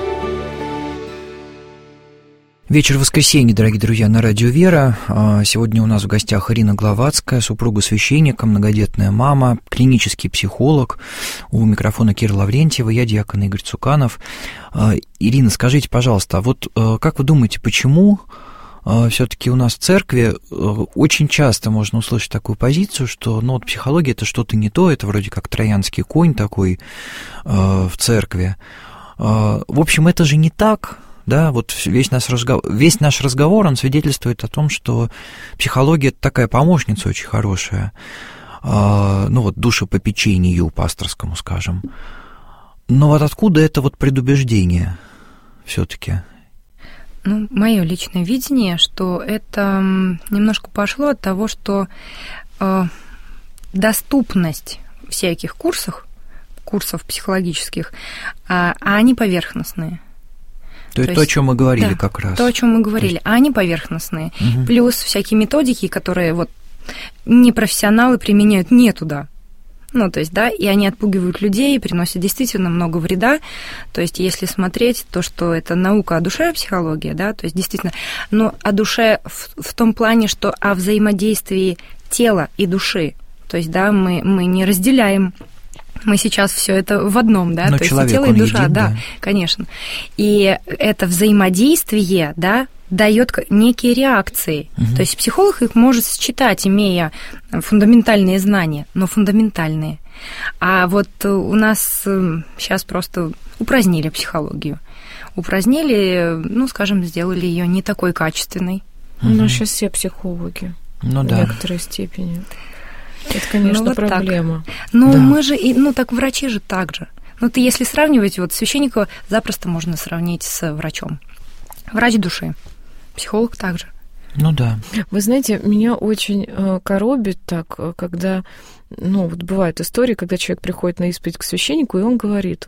Вечер воскресенья, дорогие друзья, на радио «Вера». Сегодня у нас в гостях Ирина Гловацкая, супруга священника, многодетная мама, клинический психолог. У микрофона Кира Лаврентьева, я диакон Игорь Цуканов. Ирина, скажите, пожалуйста, а вот как вы думаете, почему все-таки у нас в церкви очень часто можно услышать такую позицию, что психология – это что-то не то, это вроде как троянский конь такой в церкви. В общем, это же не так. Да, вот весь наш разговор, он свидетельствует о том, что психология – это такая помощница очень хорошая, душепопечению пасторскому, скажем. Но вот откуда это вот предубеждение все-таки? Мое личное видение, что это немножко пошло от того, что доступность всяких курсов психологических, они поверхностные. То есть то, о чем мы говорили, да, как раз. То, о чем мы говорили, а они поверхностные. Плюс всякие методики, которые вот непрофессионалы применяют не туда. То есть, да, и они отпугивают людей, приносят действительно много вреда. То есть, если смотреть то, что это наука о душе, психология, да, то есть, действительно, о душе в том плане, что о взаимодействии тела и души. То есть, да, мы не разделяем. Мы сейчас все это в одном, да, то есть и тело, и душа, един, да, конечно. И это взаимодействие, да, дает некие реакции. То есть психолог их может считать, имея фундаментальные знания, но фундаментальные. А вот у нас сейчас просто упразднили психологию. Упразднили, скажем, сделали ее не такой качественной. У нас сейчас все психологи. Ну, в некоторой степени. Это, конечно, вот проблема. Но мы же, так врачи же так же. Ты если сравнивать, священника запросто можно сравнить с врачом. Врач души, психолог также. Ну да. Вы знаете, меня очень коробит так, когда, бывают истории, когда человек приходит на исповедь к священнику, и он говорит,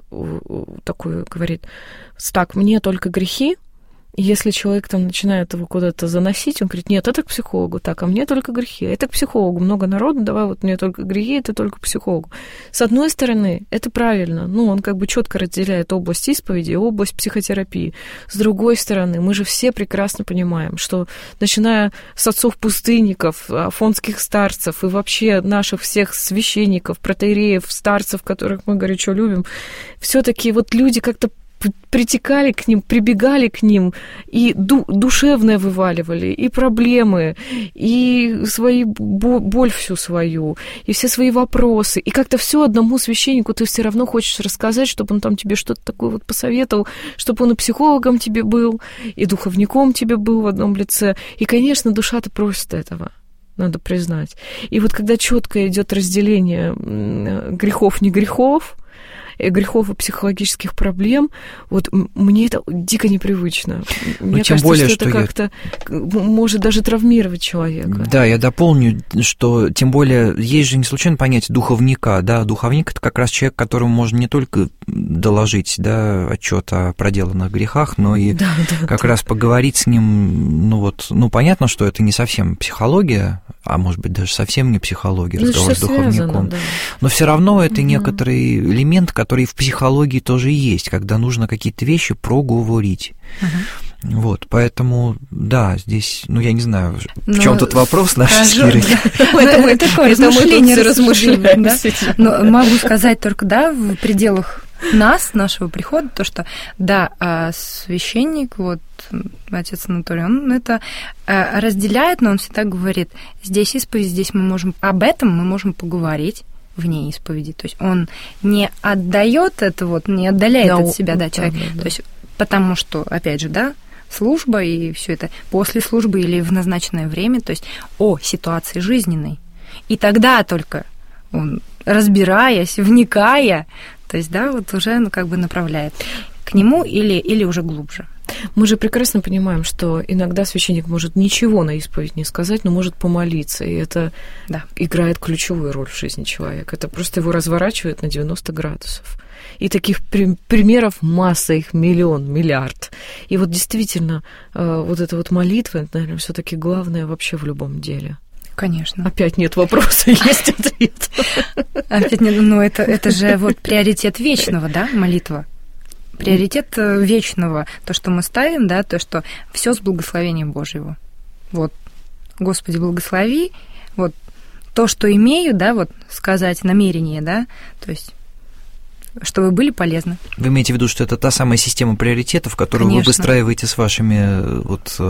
так, мне только грехи. И если человек там начинает его куда-то заносить, он говорит, нет, это к психологу, так, а мне только грехи, это к психологу, много народу, давай, мне только грехи, это только к психологу. С одной стороны, это правильно, он как бы четко разделяет область исповеди и область психотерапии. С другой стороны, мы же все прекрасно понимаем, что начиная с отцов-пустынников, афонских старцев и вообще наших всех священников, протоиереев, старцев, которых мы горячо любим, все-таки люди как-то притекали к ним, прибегали к ним, и душевное вываливали, и проблемы, и боль всю свою, и все свои вопросы. И как-то все одному священнику ты все равно хочешь рассказать, чтобы он там тебе что-то такое посоветовал, чтобы он и психологом тебе был, и духовником тебе был в одном лице. И, конечно, душа-то просит этого. Надо признать. И когда четко идет разделение грехов, не грехов, грехов и психологических проблем, мне это дико непривычно. Мне кажется, более, что это как-то может даже травмировать человека. Да, я дополню, что тем более есть же не случайно понятие духовника, да, духовник — это как раз человек, которому можно не только доложить, да, отчет о проделанных грехах, но и как раз поговорить с ним, понятно, что это не совсем психология, а может быть даже совсем не психология, разговор с духовником, связано, да. Но все равно это некоторый элемент, который в психологии тоже есть, когда нужно какие-то вещи проговорить. Поэтому, да, здесь, я не знаю, в чем тут вопрос наш с Кирой. Это такое размышление. Но могу сказать только, в пределах нашего прихода, то, что, священник, отец Анатолий, он это разделяет, но он всегда говорит, здесь исповедь, здесь об этом мы можем поговорить вне исповеди. То есть он не отдает это, не отдаляет от себя, человека. То есть, потому что, опять же, служба и все это после службы или в назначенное время, то есть о ситуации жизненной. И тогда только он, разбираясь, вникая, то есть, уже направляет к нему или уже глубже. Мы же прекрасно понимаем, что иногда священник может ничего на исповедь не сказать, но может помолиться, и это играет ключевую роль в жизни человека. Это просто его разворачивает на 90 градусов. И таких примеров масса, их миллион, миллиард. И действительно, эта молитва, это, наверное, все-таки главное вообще в любом деле. Конечно. Опять нет вопроса, есть ответ. Опять нет, это же приоритет вечного, молитва. Приоритет вечного, то, что мы ставим, то, что все с благословением Божьего. Господи, благослови, то, что имею, сказать намерение, то есть чтобы были полезны. Вы имеете в виду, что это та самая система приоритетов, которую вы выстраиваете с вашими,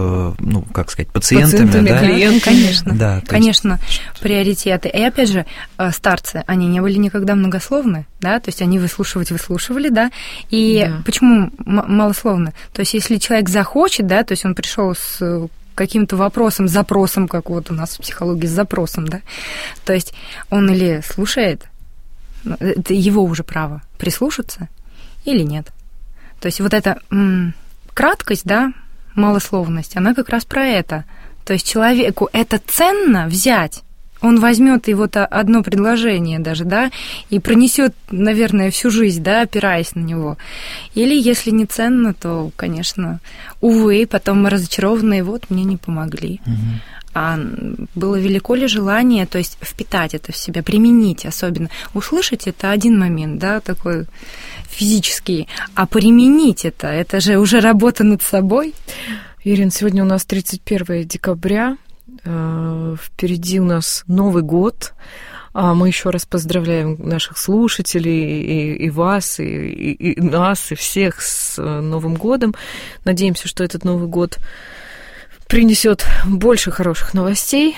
пациентами, да? Клиентами. Конечно, да, конечно, приоритеты. И опять же, старцы, они не были никогда многословны, то есть они выслушивали, и почему малословны? То есть если человек захочет, то есть он пришел с каким-то вопросом, запросом, как у нас в психологии с запросом, то есть он или слушает, это его уже право прислушаться или нет. То есть эта краткость, малословность, она как раз про это. То есть человеку это ценно взять. Он возьмет и одно предложение даже, и пронесет, наверное, всю жизнь, опираясь на него. Или если не ценно, то, конечно, увы, потом мы разочарованы, мне не помогли. А было велико ли желание, то есть впитать это в себя, применить особенно. Услышать это один момент, такой физический, а применить это же уже работа над собой. Ирина, сегодня у нас 31 декабря, впереди у нас Новый год. Мы еще раз поздравляем наших слушателей, и вас, и нас, и всех с Новым годом. Надеемся, что этот Новый год принесет больше хороших новостей.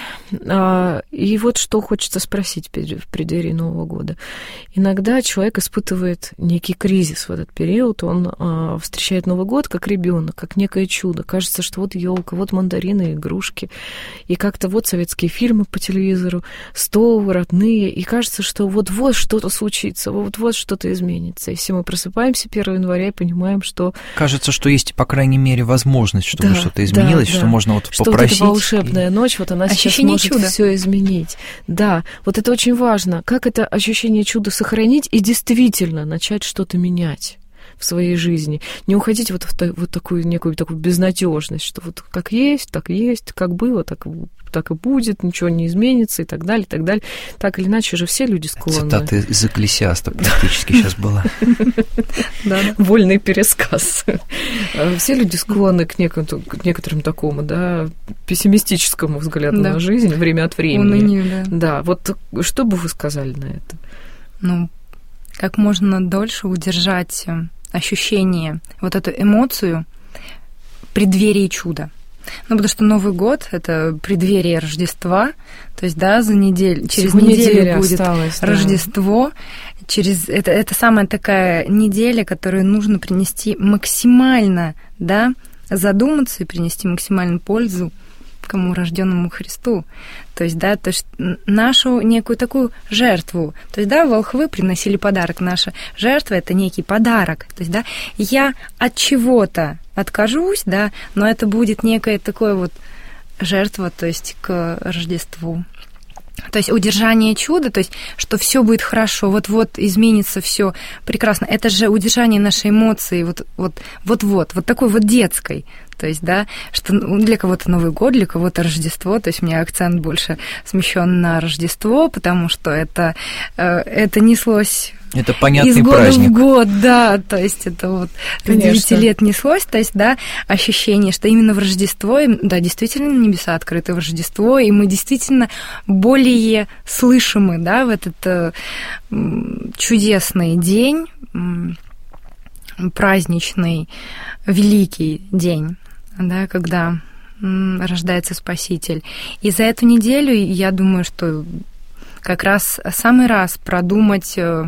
И вот что хочется спросить в преддверии Нового года. Иногда человек испытывает некий кризис в этот период, он встречает Новый год как ребенок, как некое чудо. Кажется, что вот елка, вот мандарины, игрушки, и как-то вот советские фильмы по телевизору, стол, родные, и кажется, что вот-вот что-то случится, вот-вот что-то изменится. И все мы просыпаемся 1 января и понимаем, что... Кажется, что есть, по крайней мере, возможность, чтобы что-то изменилось, что можно вот попросить. Что вот эта волшебная ночь, вот она сейчас может все изменить. Да, вот это очень важно. Как это ощущение чуда сохранить и действительно начать что-то менять в своей жизни. Не уходить вот в такую некую такую безнадежность, что вот как есть, как было, так и будет, ничего не изменится и так далее, и так далее. Так или иначе же все люди склонны. Цитата из «Экклесиаста» практически сейчас была. Вольный пересказ. Все люди склонны к некоторому такому, да, пессимистическому взгляду на жизнь время от времени. Да, вот что бы вы сказали на это? Ну, как можно дольше удержать ощущение, вот эту эмоцию преддверия чуда. Ну, потому что Новый год — это преддверие Рождества, то есть, да, через неделю будет Рождество. Это самая такая неделя, которую нужно принести максимально, да, задуматься и принести максимальную пользу кому рожденному Христу. То есть, да, то есть нашу некую такую жертву. То есть, да, волхвы приносили подарок. Наша жертва — это некий подарок. То есть, да, я от чего-то откажусь, да, но это будет некое такое вот жертва, то есть к Рождеству. То есть удержание чуда, то есть что все будет хорошо, вот-вот изменится все прекрасно. Это же удержание нашей эмоции, вот такой вот детской. То есть, да, что для кого-то Новый год, для кого-то Рождество. То есть у меня акцент больше смещен на Рождество, потому что это неслось... Это понятный из года праздник. В год, да, то есть это вот 9 лет неслось, то есть, да, ощущение, что именно в Рождество, да, действительно небеса открыты в Рождество, и мы действительно более слышимы, да, в этот чудесный день, праздничный, великий день, да, когда рождается Спаситель. И за эту неделю, я думаю, что как раз самый раз продумать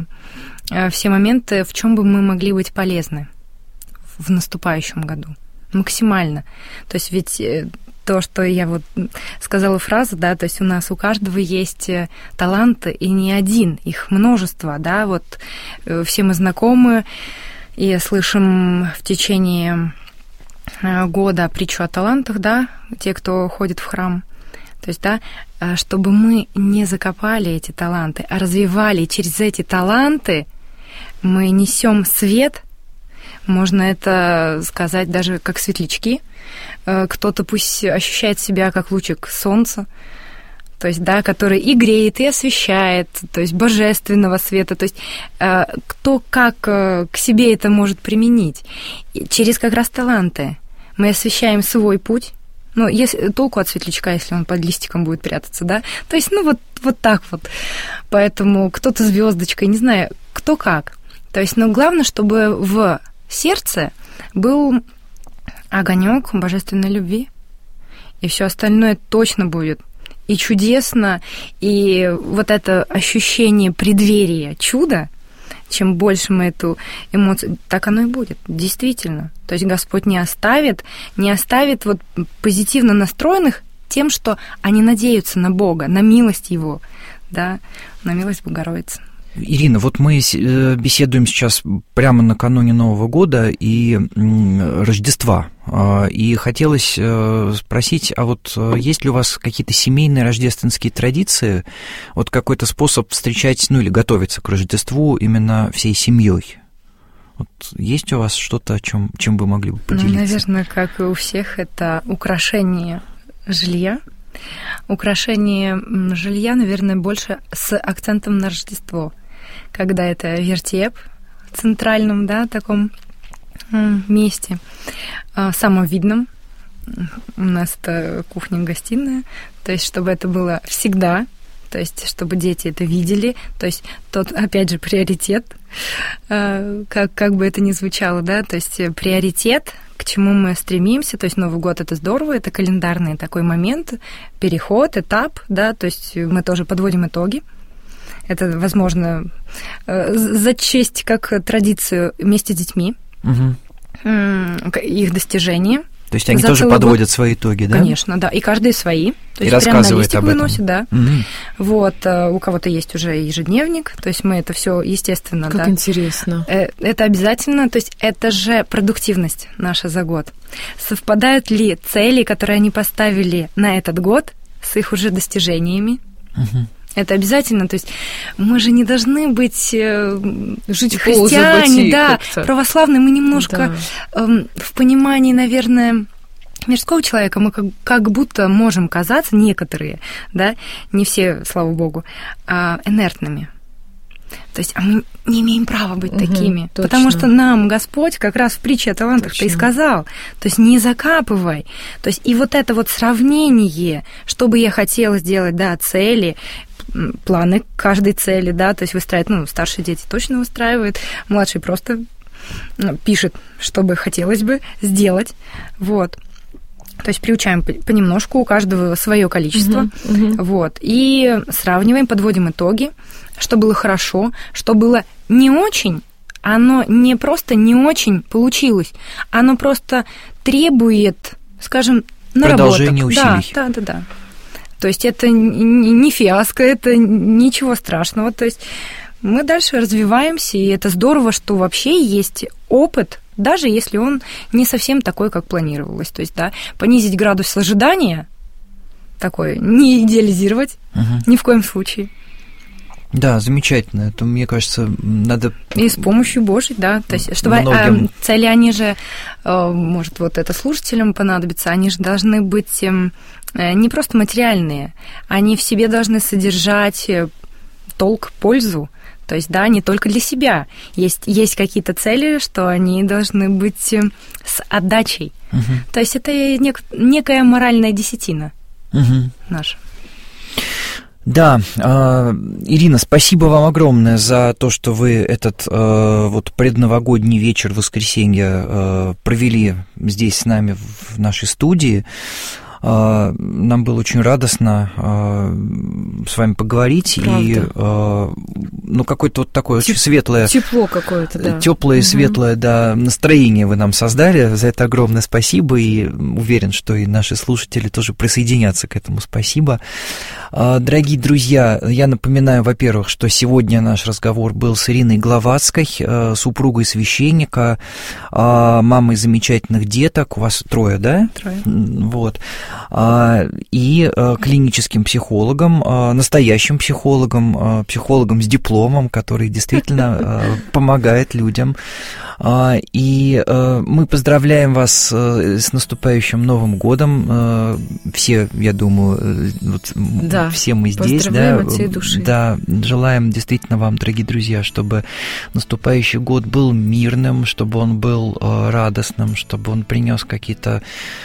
все моменты, в чем бы мы могли быть полезны в наступающем году. Максимально. То есть ведь то, что я вот сказала фразу, да, то есть у нас у каждого есть таланты, и не один, их множество, да, вот все мы знакомы и слышим в течение года притчу о талантах, да, те, кто ходит в храм. То есть, да, чтобы мы не закопали эти таланты, а развивали через эти таланты, мы несем свет, можно это сказать даже как светлячки. Кто-то пусть ощущает себя как лучик солнца, то есть, да, который и греет, и освещает, то есть божественного света, то есть кто как к себе это может применить. И через как раз таланты мы освещаем свой путь. Ну, если, толку от светлячка, если он под листиком будет прятаться, да? То есть, ну, вот так вот. Поэтому кто-то звездочкой, не знаю, кто как. То есть, ну, главное, чтобы в сердце был огонек божественной любви. И все остальное точно будет и чудесно, и вот это ощущение преддверия чуда, чем больше мы эту эмоцию, так оно и будет, действительно. То есть Господь не оставит вот позитивно настроенных тем, что они надеются на Бога, на милость Его, да, на милость Богородицы. Ирина, вот мы беседуем сейчас прямо накануне Нового года и Рождества. И хотелось спросить, а вот есть ли у вас какие-то семейные рождественские традиции, вот какой-то способ встречать, ну или готовиться к Рождеству именно всей семьей? Вот есть у вас что-то, чем вы могли бы поделиться? Ну, наверное, как и у всех, это украшение жилья. Украшение жилья, наверное, больше с акцентом на Рождество, когда это вертеп в центральном, да, таком месте, самом видном. У нас это кухня-гостиная, то есть чтобы это было всегда, то есть чтобы дети это видели, то есть тот, опять же, приоритет, как бы это ни звучало, да, то есть приоритет к чему мы стремимся. То есть Новый год — это здорово, это календарный такой момент, переход, этап, да, то есть мы тоже подводим итоги. Это, возможно, зачесть как традицию вместе с детьми, их достижения. То есть они тоже подводят свои итоги, да? Конечно, да. И каждый свои. То и есть рассказывает прямо на листик об этом. Выносит, да. Вот. У кого-то есть уже ежедневник. То есть мы это все, естественно, как интересно. Это обязательно. То есть это же продуктивность наша за год. Совпадают ли цели, которые они поставили на этот год, с их уже достижениями? Это обязательно, то есть мы же не должны быть жить христиане, да, православные, мы немножко в понимании, наверное, мирского человека мы как будто можем казаться, некоторые, да, не все, слава богу, инертными. То есть мы не имеем права быть такими, точно. Потому что нам Господь как раз в притче о талантах-то и сказал, то есть не закапывай. То есть и вот это вот сравнение, что бы я хотела сделать, да, цели, планы каждой цели, да, то есть выстраивать, старшие дети точно выстраивают, младший просто пишет, что бы хотелось бы сделать, вот. То есть приучаем понемножку, у каждого свое количество, вот, и сравниваем, подводим итоги, что было хорошо, что было не очень, оно не просто не очень получилось, оно просто требует, скажем, наработок. Продолжение усилий. Да. То есть это не фиаско, это ничего страшного. То есть мы дальше развиваемся, и это здорово, что вообще есть опыт, даже если он не совсем такой, как планировалось. То есть, да, понизить градус ожидания, такой, не идеализировать ни в коем случае. Да, замечательно. Это, мне кажется, надо... И с помощью Божьей, да. То есть, чтобы цели, они же, может, вот это слушателям понадобится, они же должны быть не просто материальные, они в себе должны содержать толк, пользу. То есть, да, не только для себя. Есть какие-то цели, что они должны быть с отдачей. То есть это некая моральная десятина наша. Да, Ирина, спасибо вам огромное за то, что вы этот вот предновогодний вечер воскресенья провели здесь с нами в нашей студии. Нам было очень радостно с вами поговорить. Правда. И какое-то вот такое очень светлое... Тепло какое-то, да. Теплое, светлое, да, настроение вы нам создали. За это огромное спасибо. И уверен, что и наши слушатели тоже присоединятся к этому. Спасибо. Дорогие друзья, я напоминаю, во-первых, что сегодня наш разговор был с Ириной Гловацкой, супругой священника, мамой замечательных деток. У вас 3, да? 3. Вот. И клиническим психологом, настоящим психологом, психологом с дипломом, который действительно помогает людям. И мы поздравляем вас с наступающим Новым годом. Все, я думаю, да, все мы здесь. Поздравляем от всей души. Да, желаем действительно вам, дорогие друзья, чтобы наступающий год был мирным, чтобы он был радостным, чтобы он принес какие-то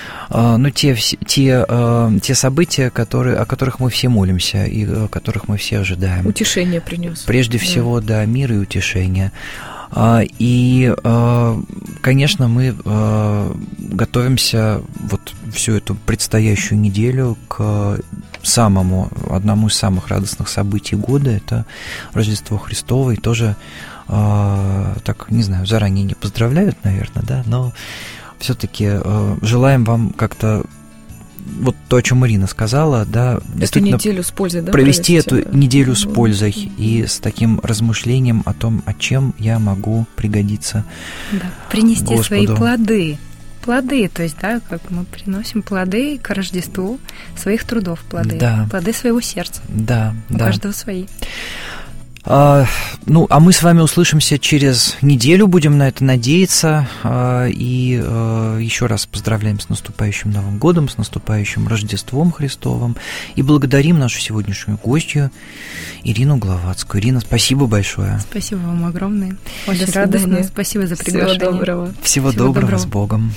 те события, о которых мы все молимся и о которых мы все ожидаем. Утешение принес. Прежде всего, да, мир и утешение. И, конечно, мы готовимся вот всю эту предстоящую неделю к одному из самых радостных событий года. Это Рождество Христово. И тоже, так, не знаю, заранее не поздравляют, наверное, да, но все-таки желаем вам как-то вот то, о чем Ирина сказала, да, действительно неделю с пользой, да, провести эту неделю с пользой и с таким размышлением о том, о чем я могу пригодиться. Да. Принести Господу. Свои плоды, то есть, да, как мы приносим плоды к Рождеству своих трудов, плоды своего сердца. Да, у каждого свои. А мы с вами услышимся через неделю, будем на это надеяться. И еще раз поздравляем с наступающим Новым годом, с наступающим Рождеством Христовым. И благодарим нашу сегодняшнюю гостью Ирину Гловацкую. Ирина, спасибо большое. Спасибо вам огромное. Очень радостно. Спасибо за приглашение. Всего доброго. Всего доброго. С Богом.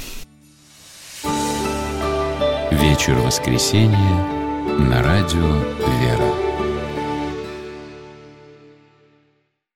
Вечер воскресенья на радио «Вера».